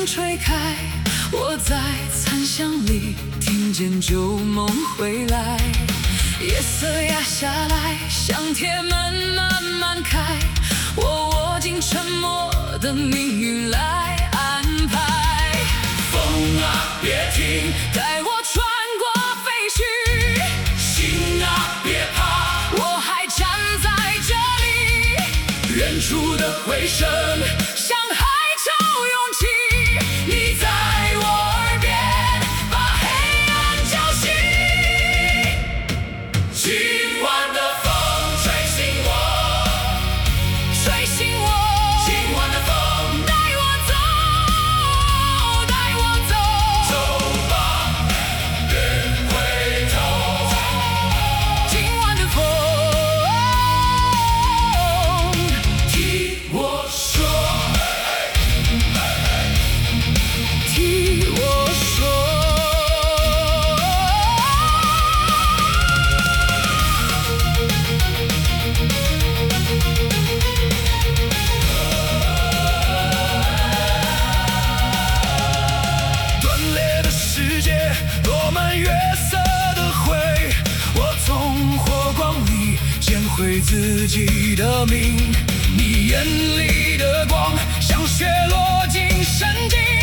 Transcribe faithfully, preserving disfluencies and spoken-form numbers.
风吹开，我在残响里听见旧梦回来。夜色压下来，像铁门慢慢开，我握紧沉默的命运来安排。风啊别停，带我穿过废墟，心啊别怕，我还站在这里。远处的回声像海潮涌起，你在我耳边把黑暗浇熄。今晚的风吹醒我，吹醒我。今晚的风带我走，带我走，走吧，别回头。今晚的风替我说，替我说。断裂的世界落满月色的灰，我从火光里捡回自己的命。你眼里的光像血落进神经，